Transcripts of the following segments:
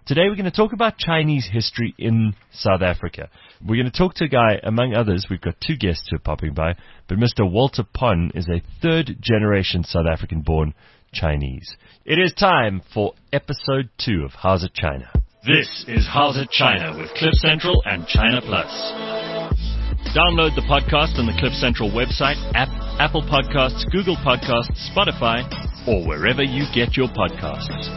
Today we're going to talk about Chinese history in South Africa. We're going to talk to a guy, among others, we've got two guests who are popping by, but Mr. Walter Pon is a third-generation South African-born Chinese. It is time for episode 2 of How's It China. This is How's It China with Cliff Central and China Plus. Download the podcast on the Cliff Central website, Apple Podcasts, Google Podcasts, Spotify, or wherever you get your podcasts.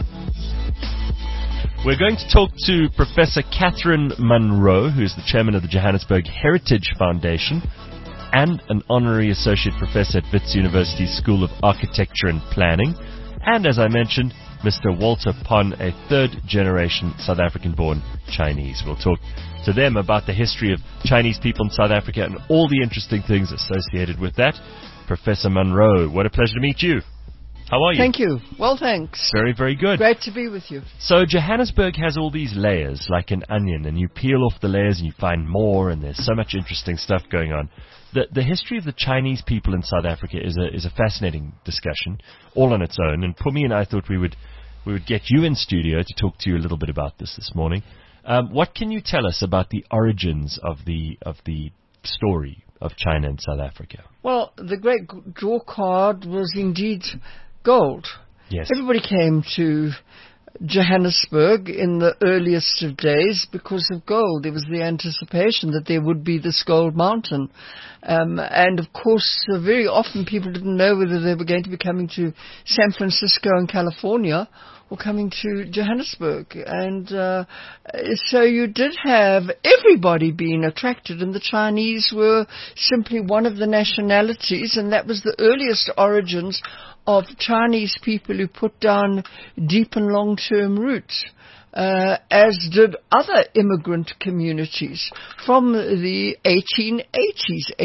We're going to talk to Professor Catherine Munro, who's the chairman of the Johannesburg Heritage Foundation and an honorary associate professor at Wits University School of Architecture and Planning. And as I mentioned, Mr. Walter Pon, a third-generation South African-born Chinese. We'll talk to them about the history of Chinese people in South Africa and all the interesting things associated with that. Professor Munro, what a pleasure to meet you. How are you? Thank you. Well, thanks. Very, very good. Great to be with you. So Johannesburg has all these layers, like an onion, and you peel off the layers and you find more, and there's so much interesting stuff going on. The history of the Chinese people in South Africa is a fascinating discussion, all on its own. And Pumi and I thought we would get you in studio to talk to you a little bit about this morning. What can you tell us about the origins of the story of China and South Africa? Well, the great draw card was indeed gold. Yes. Everybody came to Johannesburg in the earliest of days because of gold. There was the anticipation that there would be this gold mountain. And of course, very often people didn't know whether they were going to be coming to San Francisco and California or coming to Johannesburg. And so you did have everybody being attracted, and the Chinese were simply one of the nationalities, and that was the earliest origins of Chinese people who put down deep and long-term roots, as did other immigrant communities from the 1880s,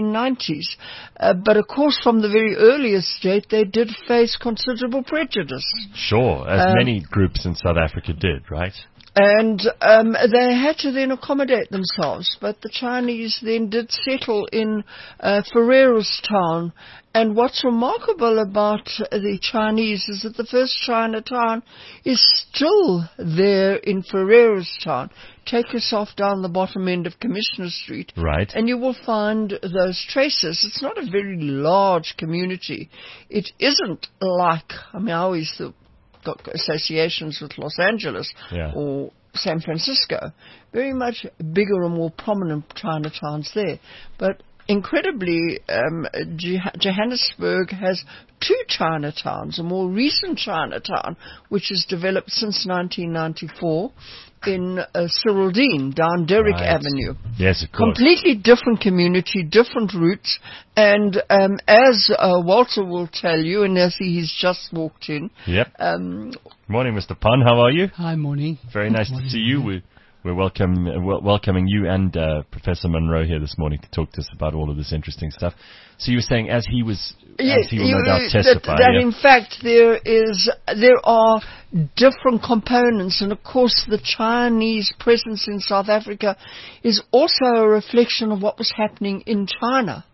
1890s. But of course, from the very earliest date, they did face considerable prejudice. Sure, as many groups in South Africa did, right? And they had to then accommodate themselves. But the Chinese then did settle in Ferreirastown. And what's remarkable about the Chinese is that the first Chinatown is still there in Ferreirastown. Take yourself down the bottom end of Commissioner Street. Right. And you will find those traces. It's not a very large community. It isn't like, I always got associations with Los Angeles or San Francisco. Very much bigger and more prominent Chinatowns there. But incredibly, Johannesburg has two Chinatowns, a more recent Chinatown, which has developed since 1994 in Cyril Dean, down Derrick Avenue. Yes, of course. Completely different community, different roots, and as Walter will tell you, and as he's just walked in. Yep. Morning, Mr. Pon. How are you? Hi, morning. Very nice to see you. We're welcoming you and Professor Munro here this morning to talk to us about all of this interesting stuff. So you were saying, as he will no doubt testify, that in fact there are different components, and of course the Chinese presence in South Africa is also a reflection of what was happening in China.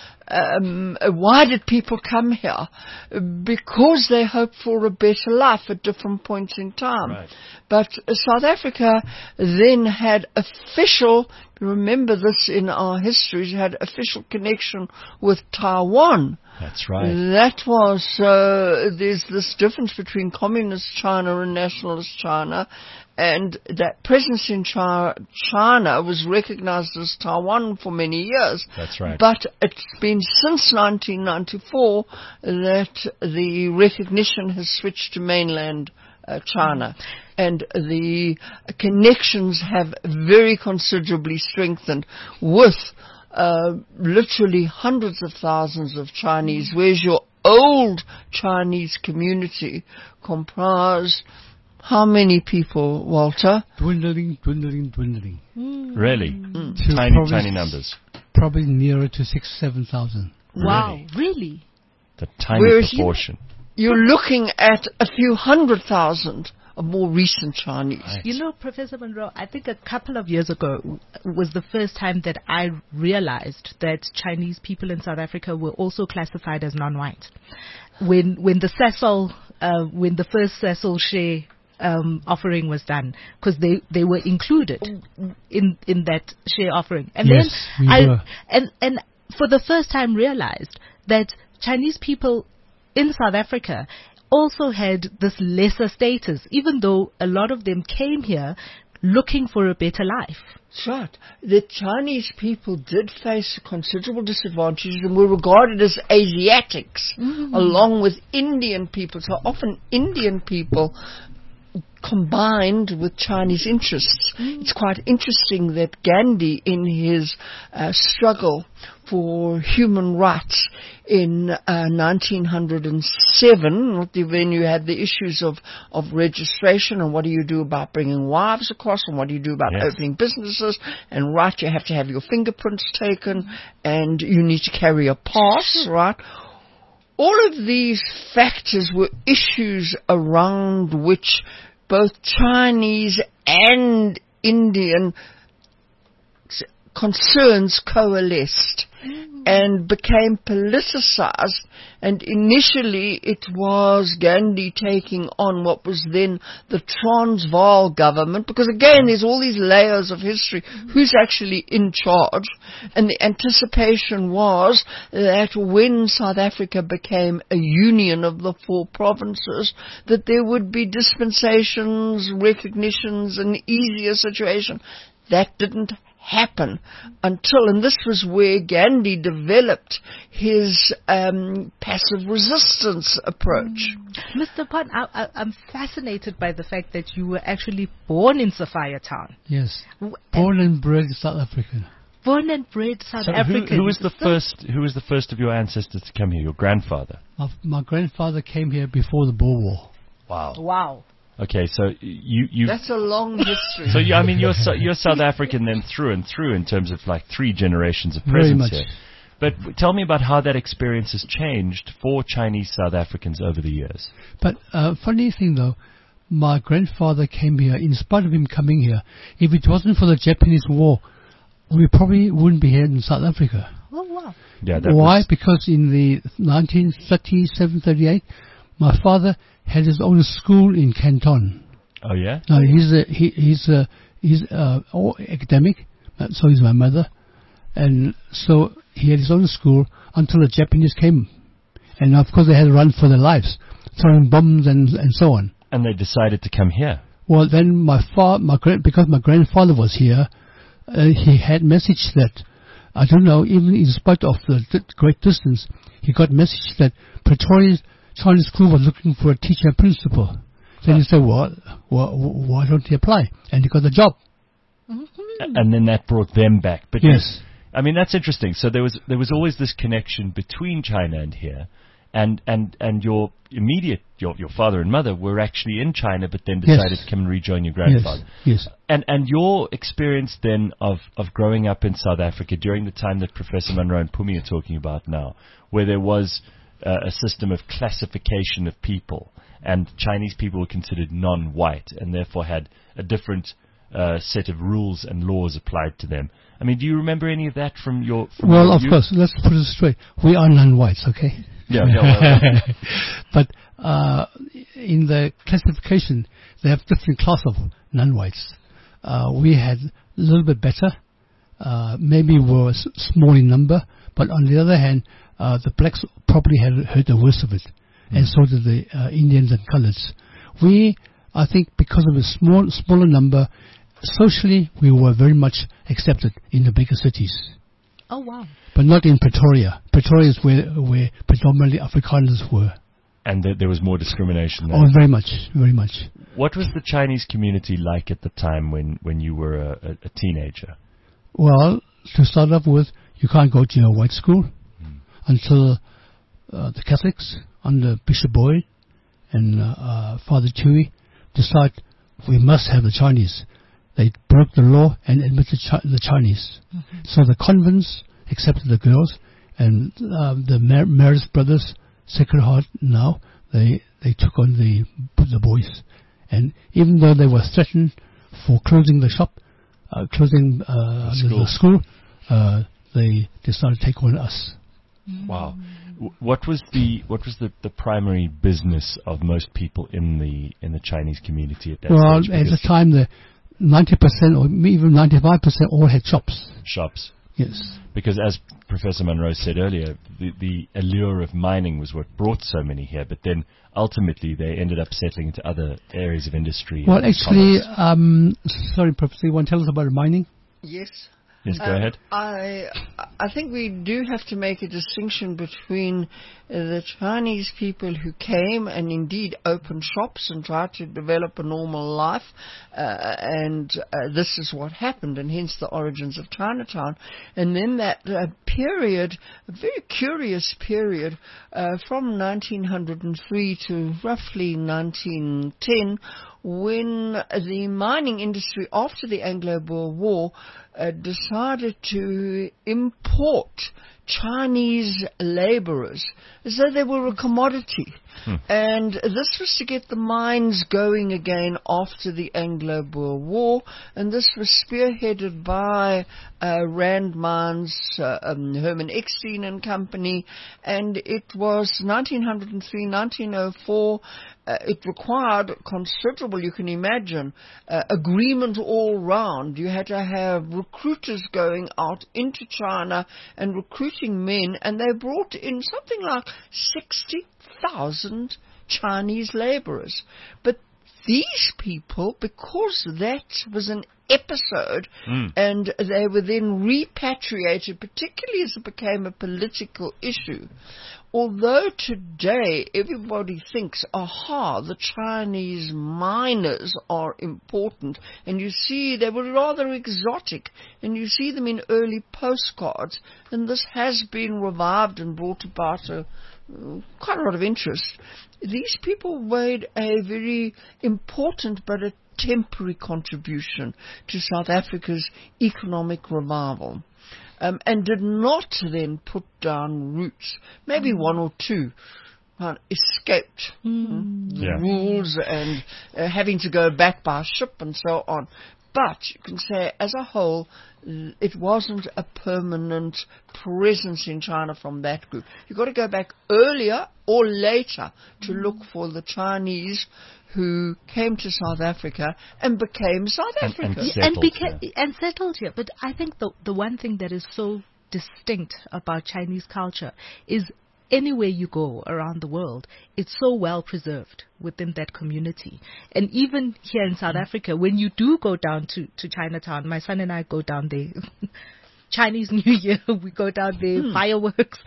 Why did people come here? Because they hoped for a better life at different points in time. Right. But South Africa then had official, remember this in our history, had official connection with Taiwan. That's right. That was, there's this difference between communist China and nationalist China, and that presence in China was recognized as Taiwan for many years. That's right. But it's been since 1994 that the recognition has switched to mainland China. And the connections have very considerably strengthened with literally hundreds of thousands of Chinese, whereas your old Chinese community comprised how many people, Walter? Dwindling. Really? Tiny numbers. Probably nearer to 7,000. Wow, Really? really? The tiny proportion. You're looking at a few 100,000 of more recent Chinese. Right. You know, Professor Munro, I think a couple of years ago was the first time that I realized that Chinese people in South Africa were also classified as non-white. When the Cecil, when the first Cecil share offering was done, because they were included in that share offering. And Yes, then we were. and for the first time realized that Chinese people in South Africa also had this lesser status, even though a lot of them came here looking for a better life. That's right. The Chinese people did face considerable disadvantages and were regarded as Asiatics, along with Indian people. So often Indian people combined with Chinese interests. It's quite interesting that Gandhi, in his struggle for human rights in 1907, when you had the issues of registration and what do you do about bringing wives across and what do you do about opening businesses, and you have to have your fingerprints taken and you need to carry a pass, right? All of these factors were issues around which both Chinese and Indian concerns coalesced and became politicized. And initially it was Gandhi taking on what was then the Transvaal government, because again there's all these layers of history. Who's actually in charge? And the anticipation was that when South Africa became a union of the 4 provinces, that there would be dispensations, recognitions, an easier situation. That didn't happen until, and this was where Gandhi developed his passive resistance approach. Mr. Pond, I'm fascinated by the fact that you were actually born in Sophiatown. Yes. Born and bred South African. Born and bred South So African. who was the first of your ancestors to come here? Your grandfather? My grandfather came here before the Boer War. Wow. Okay, so you. That's a long history. So you're South African then through and through in terms of like 3 generations of Very presence much. here. But tell me about how that experience has changed for Chinese South Africans over the years. But funny thing though, my grandfather came here, in spite of him coming here. If it wasn't for the Japanese War, we probably wouldn't be here in South Africa. Oh, wow. Yeah. Why? Because in the 1937-38, my father had his own school in Canton. Oh yeah. Now he's academic, so is my mother, and so he had his own school until the Japanese came, and of course they had to run for their lives, throwing bombs and so on. And they decided to come here. Well, then because my grandfather was here, he had message that, I don't know, even in spite of the great distance, he got message that Pretoria's Chinese school was looking for a teacher and principal. Then he said, well, why don't he apply? And he got the job. And then that brought them back. But Yes. I mean, that's interesting. So there was always this connection between China and here. And your immediate, your father and mother were actually in China, but then decided to come and rejoin your grandfather. Yes. And your experience then of growing up in South Africa during the time that Professor Munro and Pumi are talking about now, where there was a system of classification of people, and Chinese people were considered non-white and therefore had a different set of rules and laws applied to them. I mean, do you remember any of that from your... Well, of course, let's put it straight. We are non-whites, okay? Yeah. But in the classification, they have different class of non-whites. We had a little bit better. Maybe were small in number, but on the other hand, the blacks probably had heard the worst of it, and so did the Indians and coloreds. I think because of a smaller number, socially we were very much accepted in the bigger cities. Oh, wow. But not in Pretoria. Pretoria is where predominantly Afrikaners were. And there was more discrimination there. Oh, very much, very much. What was the Chinese community like at the time when you were a teenager? Well, to start off with, you can't go to a white school until the Catholics under Bishop Boyd and Father Tui decide we must have the Chinese. They broke the law and admitted the Chinese. So the convents accepted the girls, and the Marist brothers, Sacred Heart now, they took on the boys. And even though they were threatened for closing the shop, closing the school, they decided to take on us. Wow. What was the primary business of most people in the Chinese community at that stage? At the time, the 90% or even 95% all had shops. Shops. Yes. Because as Professor Munro said earlier, the allure of mining was what brought so many here, but then ultimately they ended up settling into other areas of industry. Well, actually, sorry, Professor, you want to tell us about mining? Yes. Yes, go ahead. I think we do have to make a distinction between the Chinese people who came and indeed opened shops and tried to develop a normal life, and this is what happened, and hence the origins of Chinatown. And then that period, a very curious period, from 1903 to roughly 1910, when the mining industry, after the Anglo-Boer War, decided to import Chinese laborers as though they were a commodity. And this was to get the mines going again after the Anglo-Boer War, and this was spearheaded by Rand Mines, Herman Eckstein and Company, and it was 1903, 1904. It required considerable, you can imagine, agreement all round. You had to have recruiters going out into China and recruiting men, and they brought in something like 60,000 Chinese laborers. But these people, because that was an episode, and they were then repatriated, particularly as it became a political issue. Although today everybody thinks, aha, the Chinese miners are important, and you see they were rather exotic, and you see them in early postcards, and this has been revived and brought about quite a lot of interest. These people made a very important but a temporary contribution to South Africa's economic revival. And did not then put down roots. Maybe one or two escaped the rules and having to go back by ship and so on. But you can say, as a whole, it wasn't a permanent presence in China from that group. You've got to go back earlier or later to look for the Chinese who came to South Africa and became South Africa. And settled here. But I think the one thing that is so distinct about Chinese culture is anywhere you go around the world, it's so well preserved within that community. And even here in South Africa, when you do go down to Chinatown, my son and I go down there, Chinese New Year, we go down there, fireworks,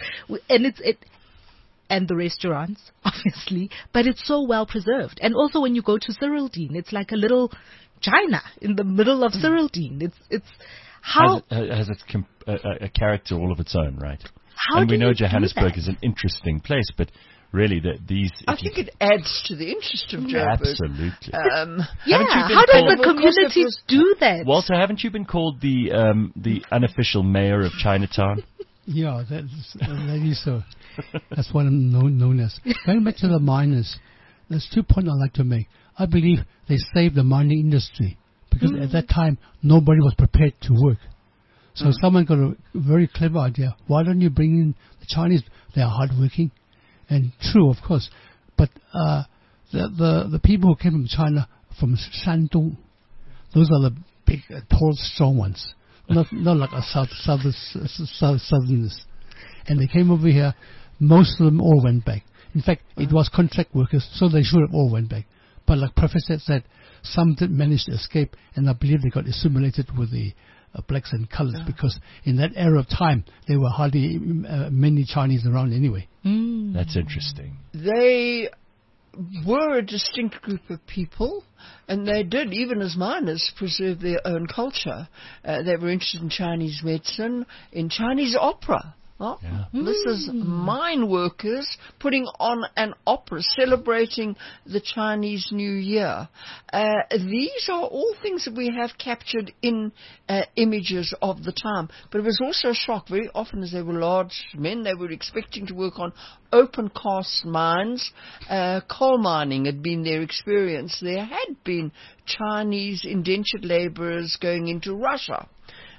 and the restaurants, obviously, but it's so well preserved. And also when you go to Cyrildene, it's like a little China in the middle of Cyrildene. It's how has a character all of its own, right? How and we do know you Johannesburg do is an interesting place, but really these. I think it adds to the interest of Joburg. Absolutely. how does the community do that? Walter, haven't you been called the unofficial mayor of Chinatown? Yeah, that is so. That's what I'm known as. Going back to the miners, there's 2 points I'd like to make. I believe they saved the mining industry because at that time nobody was prepared to work. So someone got a very clever idea. Why don't you bring in the Chinese? They are hardworking, and true, of course. But the people who came from China, from Shandong, those are the big, tall, strong ones. Not like a southerners. And they came over here. Most of them all went back. In fact, it was contract workers, so they should have all went back. But like Professor said, some did manage to escape, and I believe they got assimilated with the blacks and colors, because in that era of time, there were hardly many Chinese around anyway. That's interesting. They were a distinct group of people, and they did, even as miners, preserve their own culture. They were interested in Chinese medicine, in Chinese opera. This is mine workers putting on an opera celebrating the Chinese New Year. These are all things that we have captured in images of the time. But it was also a shock. Very often, as they were large men, they were expecting to work on open cast mines. Coal mining had been their experience. There had been Chinese indentured laborers going into Russia.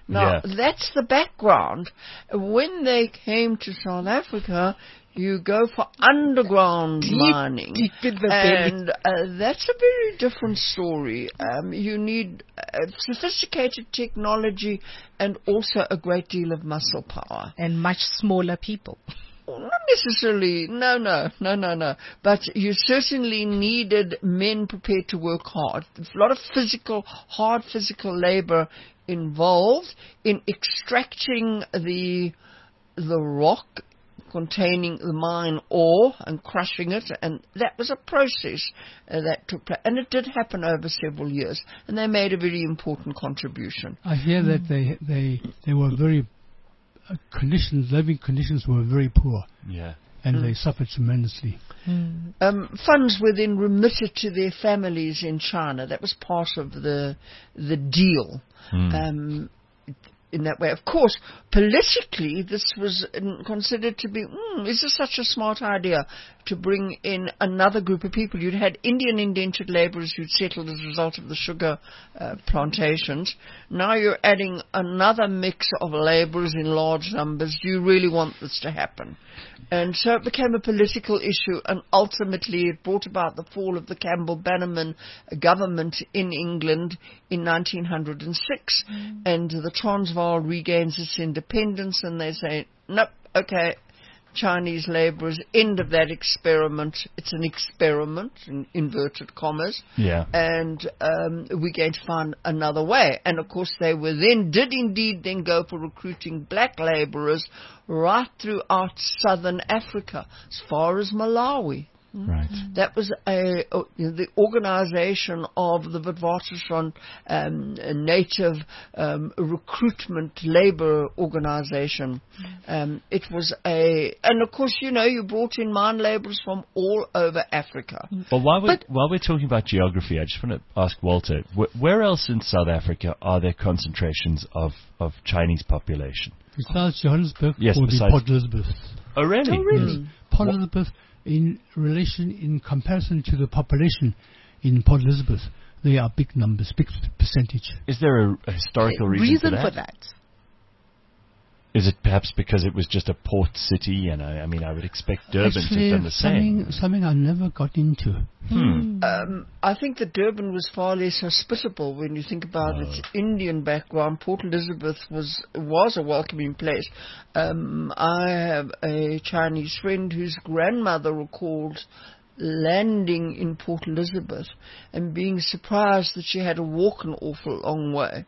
Now, Yeah. that's the background. When they came to South Africa, you go for underground mining. Deep in the belly. And that's a very different story. You need sophisticated technology and also a great deal of muscle power. And much smaller people. Not necessarily, no. But you certainly needed men prepared to work hard. A lot of hard physical labor involved in extracting the rock containing the mine ore and crushing it, and that was a process that took place. And it did happen over several years, and they made a very important contribution. I hear that they were very living conditions were very poor, Yeah. and they suffered tremendously. Funds were then remitted to their families in China. That was part of the deal. In that way, of course, politically, this was considered to be, is this such a smart idea to bring in another group of people? You'd had Indian indentured laborers who'd settled as a result of the sugar plantations. Now you're adding another mix of laborers in large numbers. Do you really want this to happen? And so it became a political issue, and ultimately it brought about the fall of the Campbell-Bannerman government in England in 1906, and the Transvaal regains its independence, and they say, nope, okay, Chinese laborers, end of that experiment. It's an experiment, in inverted commas. Yeah. And we're going to find another way. And of course they did indeed go for recruiting black laborers right throughout southern Africa, as far as Malawi. Right. That was the organization of the Witwatersrand native recruitment labor organization. It was and of course, you brought in mine laborers from all over Africa. Well, while we're talking about geography, I just want to ask Walter, where else in South Africa are there concentrations of Chinese population? Besides Johannesburg, Yes, or the besides- Port Elizabeth. Oh, really? Yes. Port Elizabeth, in comparison to the population in Port Elizabeth, they are big numbers, big percentage. Is there a historical reason for that? Is it perhaps because it was just a port city? And I would expect Durban to have done the same. Something I never got into. I think that Durban was far less hospitable when you think about its Indian background. Port Elizabeth was a welcoming place. I have a Chinese friend whose grandmother recalled landing in Port Elizabeth and being surprised that she had to walk an awful long way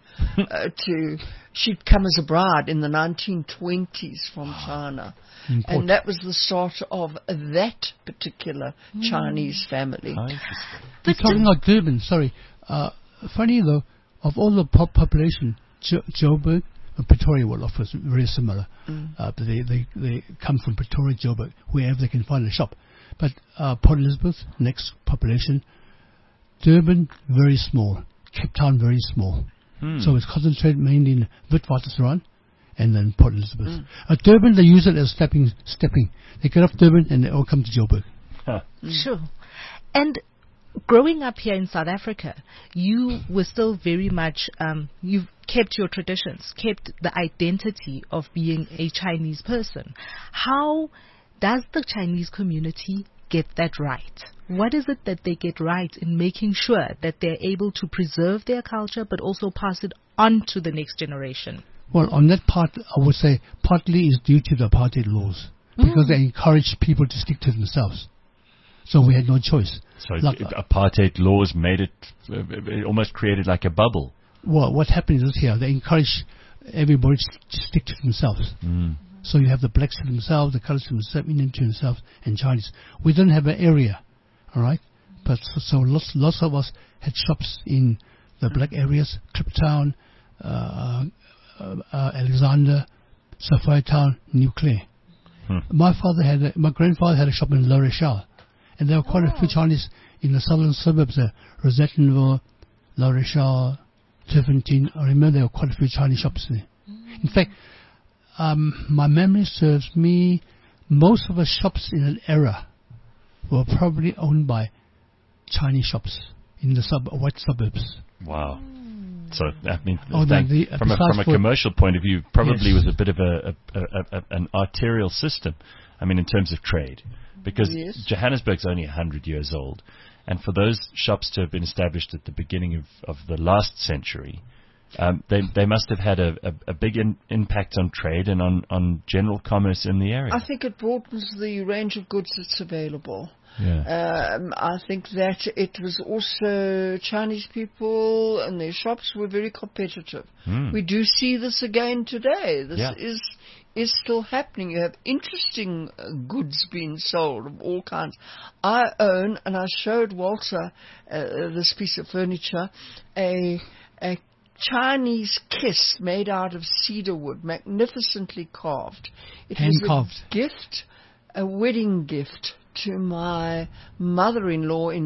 she'd come as a bride in the 1920s from China. And that was the start of that particular Chinese family. You're talking about Durban, sorry. Funny though, of all the population, Joburg and Pretoria will offer very similar. But they come from Pretoria, Joburg, wherever they can find a shop. But Port Elizabeth, next population. Durban, very small. Cape Town, very small. So it's concentrated mainly in Witwatersrand and then Port Elizabeth. Durban, they use it as stepping. They get off Durban and they all come to Joburg. Sure. And growing up here in South Africa, you were still very much, you've kept your traditions, kept the identity of being a Chinese person. How does the Chinese community get that right? What is it that they get right in making sure that they're able to preserve their culture but also pass it on to the next generation? Well, on that part, I would say partly is due to the apartheid laws because they encouraged people to stick to themselves. So we had no choice. So apartheid laws made it almost created like a bubble. Well, what happened is here, they encourage everybody to stick to themselves. So you have the blacks to themselves, the colors to themselves, Indian to themselves, and Chinese. We didn't have an area, all right? But so lots of us had shops in the black areas, Kliptown, Alexander, Sapphire Town, New Clare. My grandfather had a shop in La Rochelle, and there were quite a few Chinese in the southern suburbs there, Rosettenville, La Rochelle, Turpentine. I remember there were quite a few Chinese shops there. In fact, my memory serves me, most of the shops in an era were probably owned by Chinese shops in the white suburbs. Wow. So, I mean, Oh, from a besides for- commercial point of view, probably Yes. was a bit of an arterial system. I mean, in terms of trade, because Yes. Johannesburg's only 100 years old, and for those shops to have been established at the beginning of the last century, they must have had a big impact on trade and on general commerce in the area. I think it broadens the range of goods that's available. Yeah. I think that it was also Chinese people and their shops were very competitive. We do see this again today. This Yeah. is still happening. You have interesting goods being sold of all kinds. I own, and I showed Walter this piece of furniture, a Chinese kiss made out of cedar wood, magnificently carved. It was Hand-carved. a gift, a wedding gift to my mother-in-law in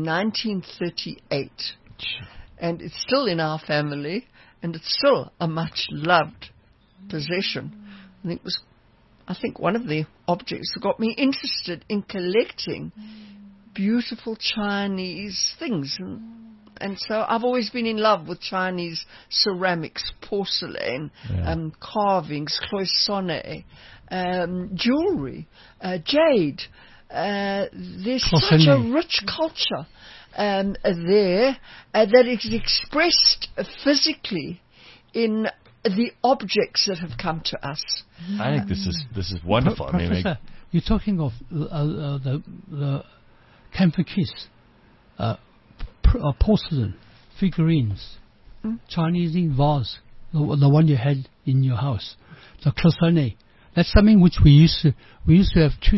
1938. And it's still in our family, and it's still a much-loved possession. And it was, I think, one of the objects that got me interested in collecting beautiful Chinese things. And so I've always been in love with Chinese ceramics, porcelain, carvings, cloisonne, jewelry, jade. There's such a rich culture there that is expressed physically in the objects that have come to us. I think this is wonderful. Professor, you're talking of the camphor kiss, porcelain figurines, Chinese vase, the one you had in your house, the cloisonne. That's something which we used to have 2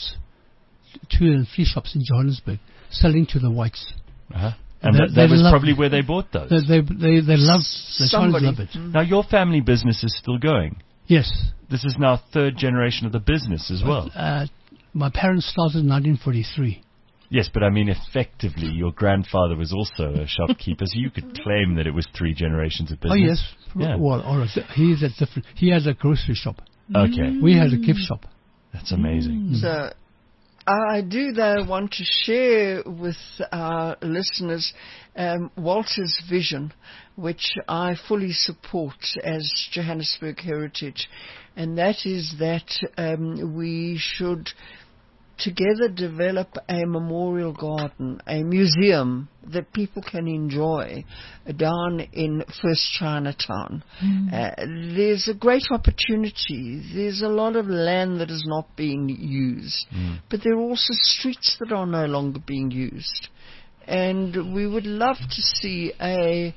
and 3 shops in Johannesburg selling to the whites. And that was probably where they bought those. They loved, the Chinese love it. Now, your family business is still going. Yes. This is now 3rd generation of the business as well. My parents started in 1943. Yes, but I mean, effectively, your grandfather was also a shopkeeper, so you could claim that it was 3 generations of business. Oh, yes. Yeah. Well, all right. He has a grocery shop. Okay. We had a gift shop. That's amazing. So I do, though, want to share with our listeners Walter's vision, which I fully support as Johannesburg Heritage, and that is that we should together develop a memorial garden, a museum that people can enjoy down in First Chinatown. There's a great opportunity. There's a lot of land that is not being used, but there are also streets that are no longer being used. And we would love to see a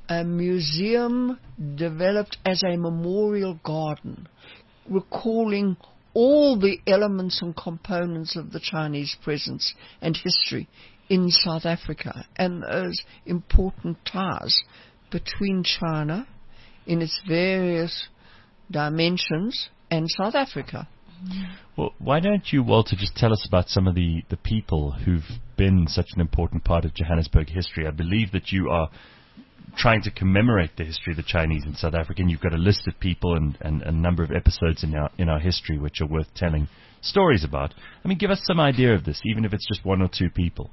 museum developed as a memorial garden, recalling all the elements and components of the Chinese presence and history in South Africa and those important ties between China in its various dimensions and South Africa. Well, why don't you, Walter, just tell us about some of the people who've been such an important part of Johannesburg history. I believe that you are trying to commemorate the history of the Chinese in South Africa, and you've got a list of people and a number of episodes in our history which are worth telling stories about. I mean, give us some idea of this, even if it's just 1 or 2 people.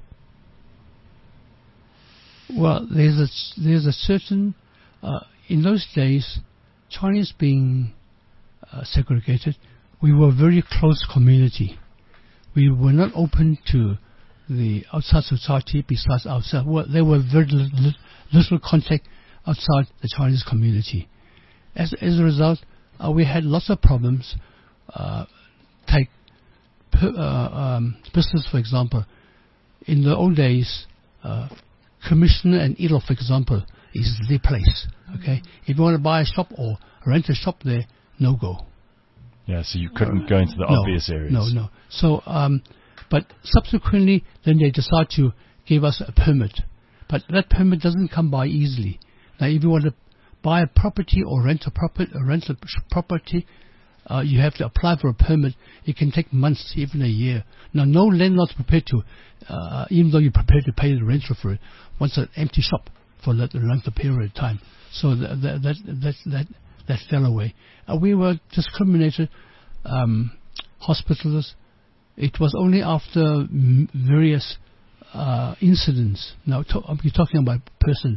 Well, there's a certain in those days, Chinese being segregated, we were a very close community. We were not open to the outside society besides ourselves. Well, there were very little contact outside the Chinese community. As a result, we had lots of problems. Take business, for example. In the old days, Commissioner and Elo, for example, is the place. Okay, if you want to buy a shop or rent a shop there, no go. Yeah, so you couldn't go into the obvious areas. No. So, but subsequently, then they decide to give us a permit. But that permit doesn't come by easily. Now, if you want to buy a property or rent a property, you have to apply for a permit. It can take months, even a year. Now, no landlord's prepared to, even though you're prepared to pay the rental for it, wants an empty shop for that length of period of time. So that fell away. We were discriminated. Hospitals. It was only after various incidents. Now, you're talking about a person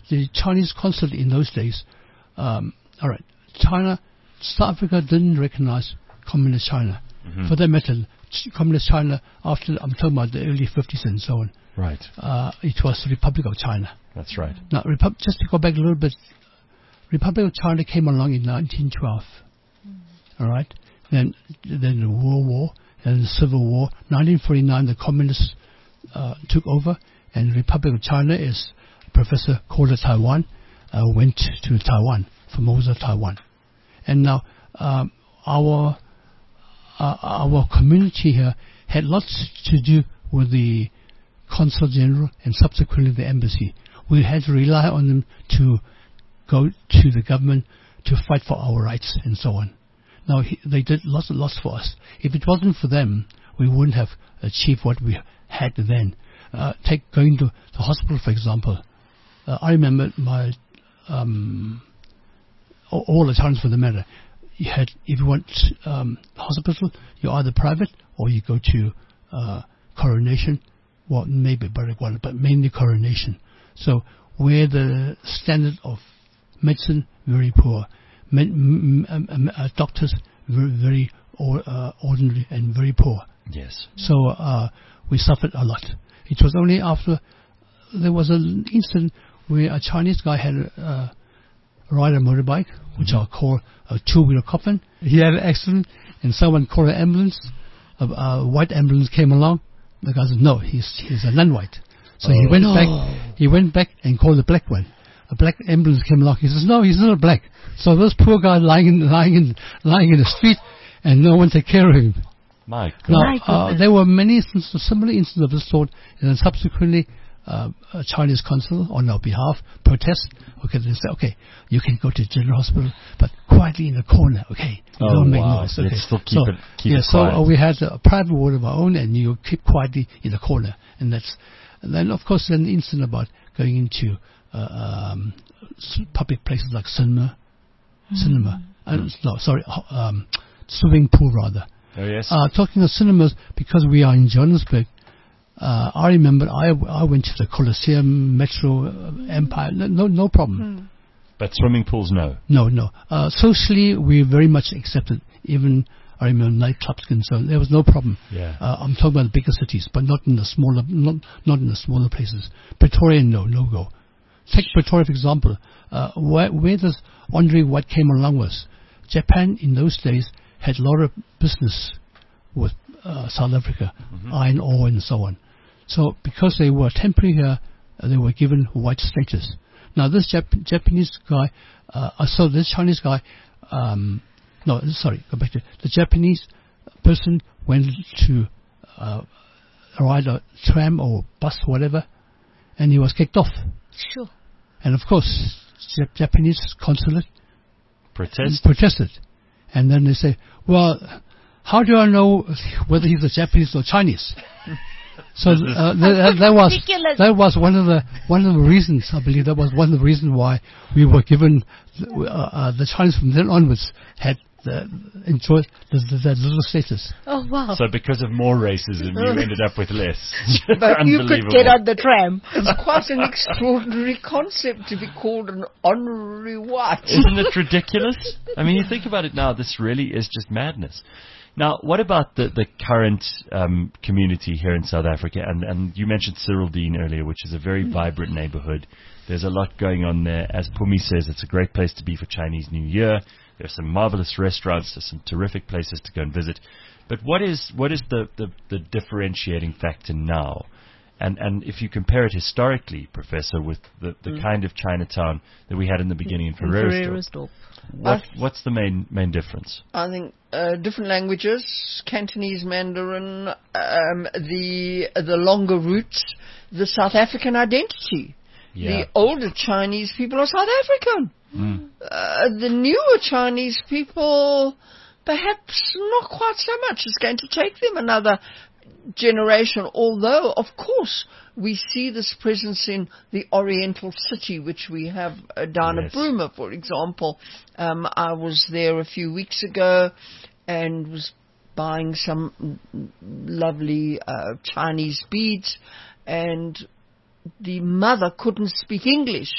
the Chinese consulate in those days, all right, South Africa didn't recognize Communist China. For that matter, Communist China, after, I'm talking about the early 50s and so on, Right. it was the Republic of China. That's right. Now, just to go back a little bit, Republic of China came along in 1912. All right? Then the World War, then the Civil War. 1949, the Communists took over, and the Republic of China is Professor called Taiwan, went to Taiwan, Formosa, Taiwan. And now our community here had lots to do with the Consul General and subsequently the embassy. We had to rely on them to go to the government to fight for our rights and so on. Now, they did lots for us. If it wasn't for them, we wouldn't have achieved what we had then. Take going to the hospital, for example. I remember my all the times for the matter. You had, if you went hospital, you're either private or you go to Coronation. Well, maybe Baragwanath, but mainly Coronation. So where the standard of medicine very poor, doctors very ordinary and very poor. Yes. So we suffered a lot. It was only after there was an incident where a Chinese guy had ride a motorbike, which I'll call a two-wheel coffin. He had an accident, and someone called an ambulance. A white ambulance came along. The guy said, "No, he's a non-white." So he went back. He went back and called the black one. A black ambulance came along. He says, "No, he's not black." So this poor guy lying in the street, and no one take care of him. My God. Now, there were many instances, similar instances of this sort, and then subsequently a Chinese consul on our behalf protest. Okay, they say, "Okay, you can go to General Hospital, but quietly in the corner. Okay, don't make noise." Okay, still keep it quiet. So we had a private ward of our own, and you keep quietly in the corner, and that's. And then, of course, an incident about going into public places like cinema, swimming pool rather. Oh yes. Talking of cinemas, because we are in Johannesburg, I remember I went to the Colosseum, Metro, Empire, no problem. But swimming pools, no. No. Socially, we very much accepted. Even I remember nightclubs and so on. There was no problem. Yeah. I'm talking about the bigger cities, but not in the smaller, not in the smaller places. Pretoria, no go. Take Pretoria for example. Where does Andre White came along with? Japan in those days had a lot of business with South Africa, iron ore and so on. So because they were temporary here, they were given white status. Now this Japanese guy, this Chinese guy, go back to the Japanese person went to ride a tram or bus, whatever, and he was kicked off. Sure. And of course, Japanese consulate protested. And then they say, "Well, how do I know whether he's a Japanese or Chinese?" So that was one of the reasons, I believe, that was one of the reasons why we were given the Chinese from then onwards had enjoyed the little status. Oh wow! So because of more racism, you ended up with less. But you could Get on the tram. It's quite an extraordinary concept to be called an honorary white. Isn't it ridiculous? I mean, you think about it now, this really is just madness. Now, what about the current community here in South Africa? And you mentioned Cyril Dean earlier, which is a very vibrant neighborhood. There's a lot going on there. As Pumi says, it's a great place to be for Chinese New Year. There's some marvelous restaurants. There's some terrific places to go and visit. But what is the differentiating factor now? And if you compare it historically, Professor, with the kind of Chinatown that we had in the beginning in Ferreirasdorp, what's the main difference? I think different languages, Cantonese, Mandarin, the longer roots, the South African identity. Yeah. The older Chinese people are South African. The newer Chinese people, perhaps not quite so much. It's going to take them another generation, although, of course, we see this presence in the Oriental City, which we have down at Bruma, for example. I was there a few weeks ago and was buying some lovely Chinese beads, and the mother couldn't speak English,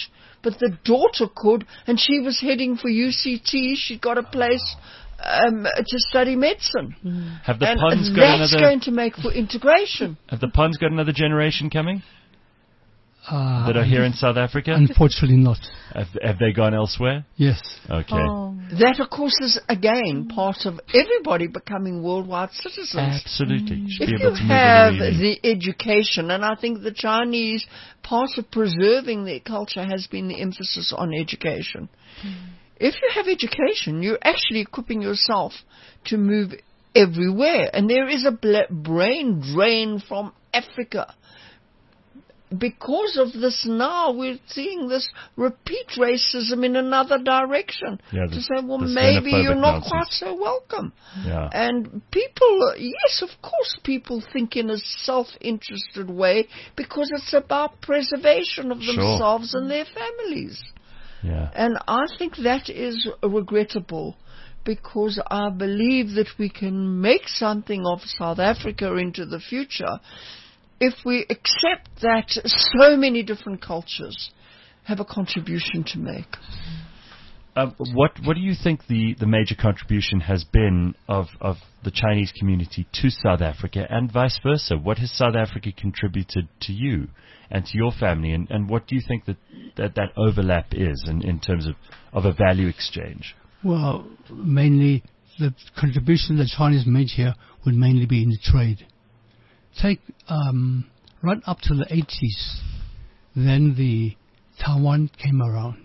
but the daughter could, and she was heading for UCT. She got a place to study medicine. Have the And Pons got that's another? going to make for integration. Have the Pons got another generation coming that are here in South Africa? Unfortunately not. Have they gone elsewhere? Yes. Okay. That, of course, is again part of everybody becoming worldwide citizens. Absolutely. You should If be you able to move have anywhere you need. the education, and I think the Chinese, part of preserving their culture has been the emphasis on education. If you have education, you're actually equipping yourself to move everywhere. And there is a brain drain from Africa. Because of this now, we're seeing this repeat racism in another direction. Yeah, to say, well, the maybe you're xenophobic not nonsense. quite so welcome. Yeah. And people, yes, of course, people think in a self-interested way because it's about preservation of Sure. themselves and their families. Yeah. And I think that is regrettable, because I believe that we can make something of South Africa into the future if we accept that so many different cultures have a contribution to make. What do you think the major contribution has been of the Chinese community to South Africa and vice versa? What has South Africa contributed to you and to your family, and what do you think that overlap is in terms of a value exchange? Well, mainly the contribution the Chinese made here would mainly be in the trade. Take right up to the 80s, then the Taiwanese came around,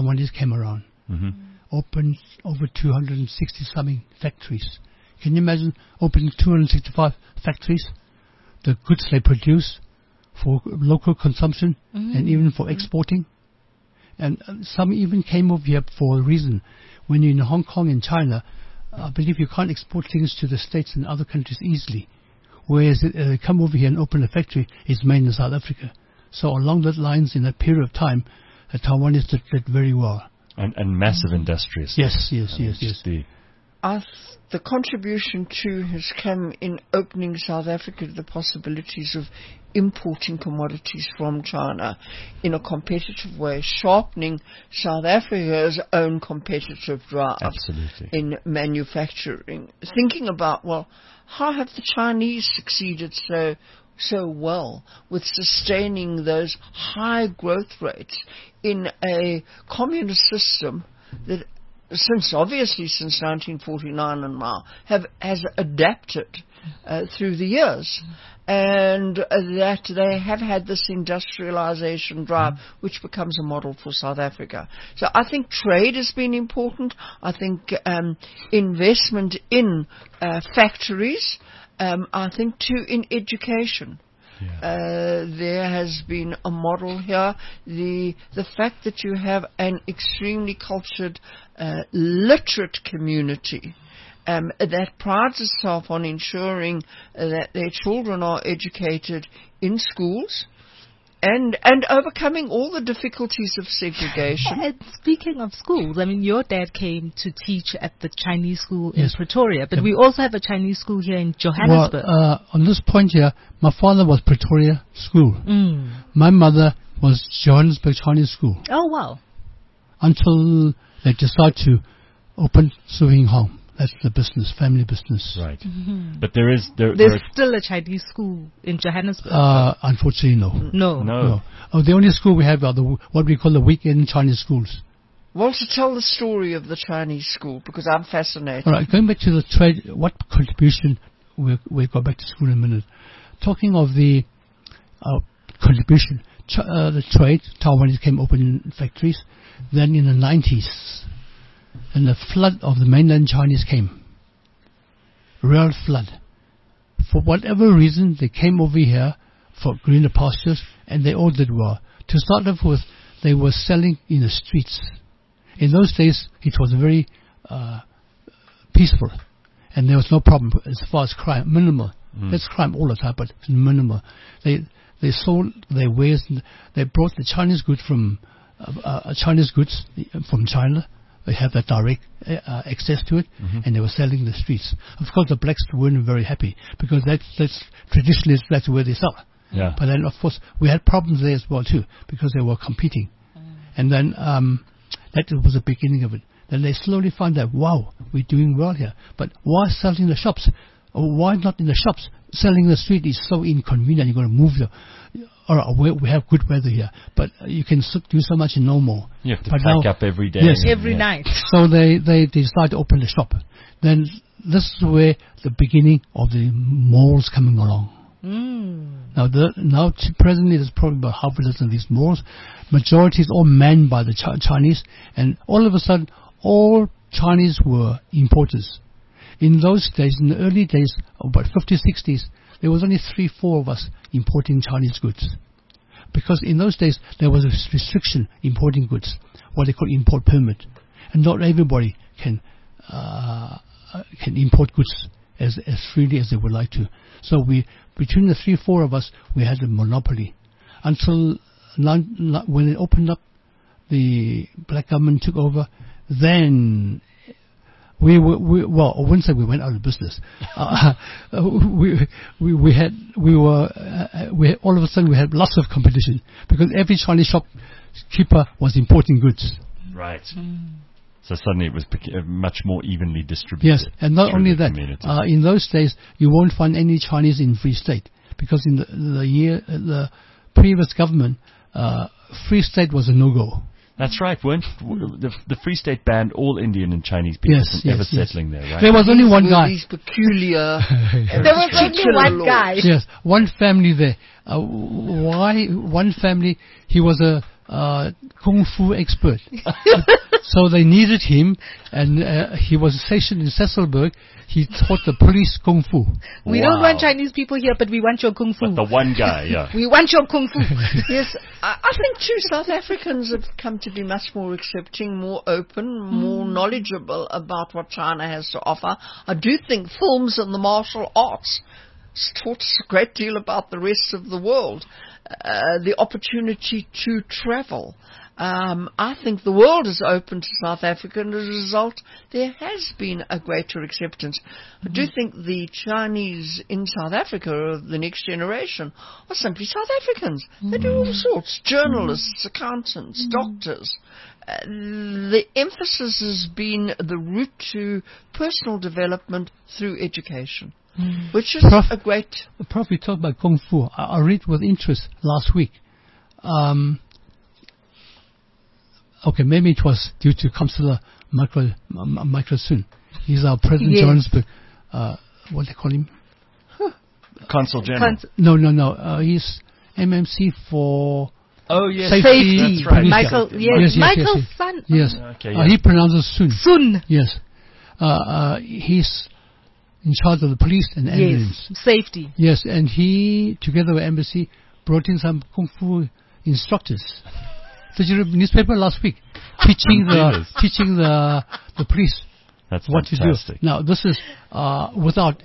opened over 260 something factories. Can you imagine opening 265 factories? The goods they produce for local consumption and even for exporting. And some even came over here for a reason. When you're in Hong Kong and China, I believe you can't export things to the States and other countries easily. Whereas come over here and open a factory, it's made in South Africa. So along those lines, in that period of time, Taiwanese did very well. And massive industrious. Yes. The contribution too has come in opening South Africa to the possibilities of importing commodities from China in a competitive way, sharpening South Africa's own competitive drive. Absolutely. In manufacturing. Thinking about, well, how have the Chinese succeeded so well with sustaining those high growth rates in a communist system that since 1949 and now has adapted through the years, and that they have had this industrialization drive which becomes a model for South Africa. So I think trade has been important. I think investment in factories, I think too in education. There has been a model here. The fact that you have an extremely cultured, literate community that prides itself on ensuring that their children are educated in schools and overcoming all the difficulties of segregation. And speaking of schools, I mean, your dad came to teach at the Chinese school in Pretoria, but we also have a Chinese school here in Johannesburg. Well, on this point here, my father was Pretoria School. My mother was Johannesburg Chinese School. Oh, wow. Until they decided to open Suing Hong. That's the business, family business. Right. But there's still a Chinese school in Johannesburg. Unfortunately, no. No. Oh, the only school we have are what we call the weekend Chinese schools. Well, to tell the story of the Chinese school, because I'm fascinated. All right, going back to the trade, what contribution, we'll go back to school in a minute. Talking of the contribution, the trade, Taiwanese came open factories. Then in the 90s, and the flood of the mainland Chinese came. Real flood. For whatever reason, they came over here for greener pastures, and they all did well. To start off with, they were selling in the streets. In those days, it was very peaceful, and there was no problem as far as crime, minimal. There's crime all the time, but it's minimal. They sold their wares. They brought the Chinese goods from China. They have that direct access to it, and they were selling in the streets. Of course, the blacks weren't very happy because that's traditionally that's where they sell. Yeah. But then, of course, we had problems there as well too because they were competing, And then that was the beginning of it. Then they slowly found out, wow, we're doing well here. But why selling in the shops? Or why not in the shops? Selling in the street is so inconvenient. You've got to move we have good weather here, but you can do so much and no more. You have to but pack now, up every day. Yes, Every night. So they decided to open the shop. Then this is where the beginning of the malls coming along. Now presently there's probably about half a dozen of these malls. Majority is all manned by the Chinese, and all of a sudden all Chinese were importers. In those days, in the early days, about 50s, 60s, there was only 3-4 of us importing Chinese goods. Because in those days, there was a restriction importing goods, what they call import permit. And not everybody can import goods as freely as they would like to. So between the 3-4 of us, we had a monopoly. Until when it opened up, the black government took over, then I wouldn't say we went out of business. We had all of a sudden we had lots of competition because every Chinese shopkeeper was importing goods. Right. So suddenly it was much more evenly distributed. Yes, and not only that, in those days you won't find any Chinese in Free State because in the previous government, Free State was a no-go. That's right. Weren't the Free State banned all Indian and Chinese people from ever settling there, right? There was only one guy. These peculiar. There was only one guy. Yes, one family there. Why one family? He was a kung fu expert. So they needed him, and he was stationed in Cecilburg. He taught the police kung fu. We don't want Chinese people here, but we want your kung fu. But the one guy, yeah. We want your kung fu. Yes, I think too South Africans have come to be much more accepting, more open, more knowledgeable about what China has to offer. I do think films and the martial arts taught us a great deal about the rest of the world. The opportunity to travel. I think the world is open to South Africa, and as a result, there has been a greater acceptance. I do think the Chinese in South Africa, the next generation, are simply South Africans. They do all sorts, journalists, accountants, doctors. The emphasis has been the route to personal development through education, which is a great... Prof, you talked about Kung Fu. I read with interest last week. Okay, maybe it was due to Councillor Michael Sun. He's our president, Johannesburg. What do they call him? Consul General. No. He's MMC for... Oh, yes. Safety. That's right. Michael, yes. Michael's son. Yes. Okay, yeah. He pronounces Sun. Sun. Yes. He's in charge of the police and ambulance. Yes. Safety. Yes, and he, together with embassy, brought in some Kung Fu instructors. Did you read the newspaper last week? Teaching the police. That's what fantastic. to do. Now, this is without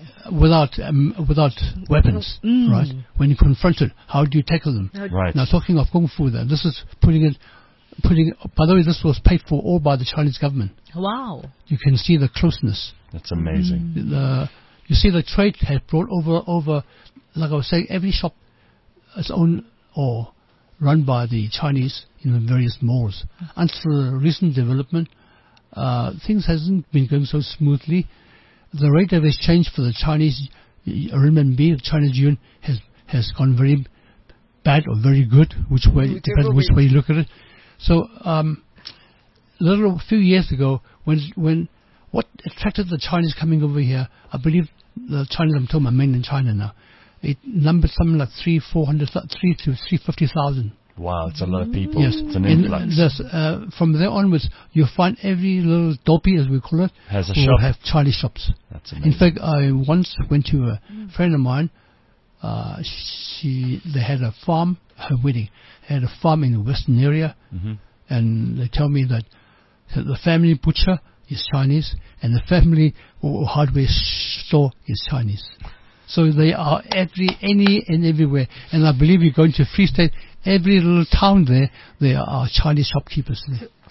weapons, right? When you're confronted, how do you tackle them? Right. Now, talking of Kung Fu there, this is putting. By the way, this was paid for all by the Chinese government. Wow. You can see the closeness. That's amazing. You see, the trade has brought over, like I was saying, every shop is owned or run by the Chinese in the various malls. Until recent development, things hasn't been going so smoothly. The rate of exchange for the Chinese renminbi, the Chinese yuan, has gone very bad or very good, depends which way you look at it. So, a few years ago, when what attracted the Chinese coming over here, I believe the Chinese, I'm talking about mainland China now, it numbered something like 300,000 to 350,000. Wow, it's a lot of people. Yes. It's an influx. From there onwards, you'll find every little dopey, as we call it, has a will shop. have Chinese shops. That's amazing. In fact, I once went to a friend of mine. They had a farm. Her wedding had a farm in the western area, and they tell me that the family butcher is Chinese, and the family hardware store is Chinese. So they are any and everywhere. And I believe you're going to Free State, every little town there are Chinese shopkeepers there.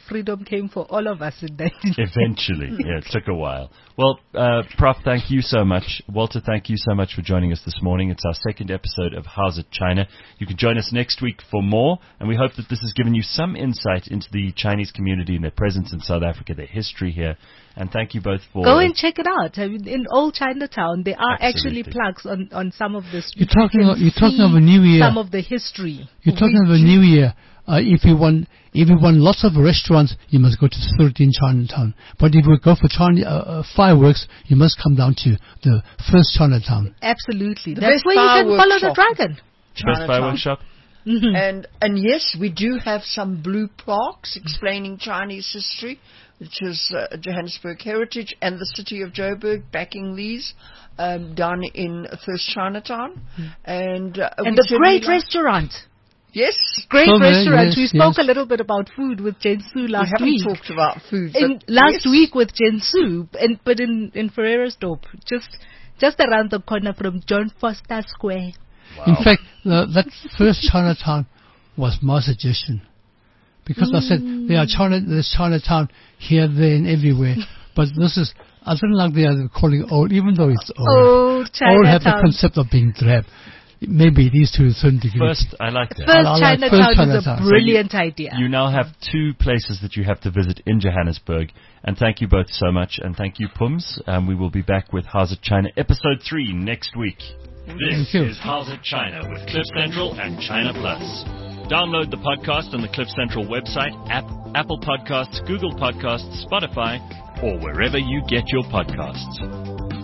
freedom came for all of us in 1990. Eventually. Yeah, it took a while. Well, Prof, thank you so much. Walter, thank you so much for joining us this morning. It's our second episode of How's It China. You can join us next week for more, and we hope that this has given you some insight into the Chinese community and their presence in South Africa, their history here. And thank you both for... Go and check it out. I mean, in Old Chinatown, there are Absolutely. actually plaques on some of the You're streets. talking You of, can you're talking see of a new year. some of the history. You're talking of a new year. If you want lots of restaurants, you must go to 13 Chinatown. But if you go for fireworks, you must come down to the first Chinatown. Absolutely. The That's best where you can fireworks follow the shop. dragon. Best Chinatown. fireworks shop? And yes, we do have some blue plaques explaining Chinese history, which is Johannesburg Heritage and the City of Joburg backing these down in First Chinatown. And the great restaurant. Yes. Great So, restaurant. yes, We spoke yes. a little bit about food with Jen Su last we week. haven't talked about food. Last week with Jen Su, but in Ferreirasdorp, just around the corner from John Foster Square. In fact, that first Chinatown was my suggestion. Because I said, there's Chinatown here, there, and everywhere. But I don't like the other calling it old, even though it's old. Old Chinatown. Old have the concept of being drab. Maybe it is to a certain degree. First, I like that. First I like Chinatown First is a Chinatown. brilliant idea. You now have 2 places that you have to visit in Johannesburg. And thank you both so much. And thank you, Pums. We will be back with How's It China, Episode 3 next week. This Thank you. is How's It China with Cliff Central and China Plus. Download the podcast on the Cliff Central website, Apple Podcasts, Google Podcasts, Spotify, or wherever you get your podcasts.